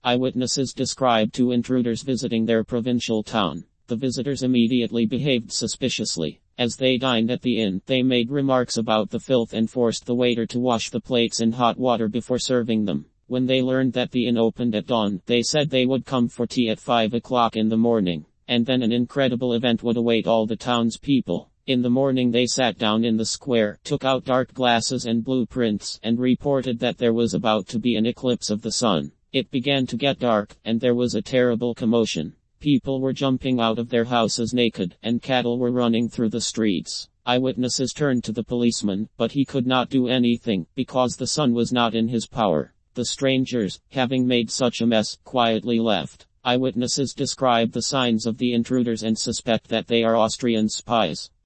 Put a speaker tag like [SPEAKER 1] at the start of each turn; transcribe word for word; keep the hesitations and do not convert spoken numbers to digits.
[SPEAKER 1] Eyewitnesses described two intruders visiting their provincial town. The visitors immediately behaved suspiciously. As they dined at the inn, they made remarks about the filth and forced the waiter to wash the plates in hot water before serving them. When they learned that the inn opened at dawn, they said they would come for tea at five o'clock in the morning, and then an incredible event would await all the townspeople. In the morning they sat down in the square, took out dark glasses and blueprints, and reported that there was about to be an eclipse of the sun. It began to get dark, and there was a terrible commotion. People were jumping out of their houses naked, and cattle were running through the streets. Eyewitnesses turned to the policeman, but he could not do anything, because the sun was not in his power. The strangers, having made such a mess, quietly left. Eyewitnesses describe the signs of the intruders and suspect that they are Austrian spies.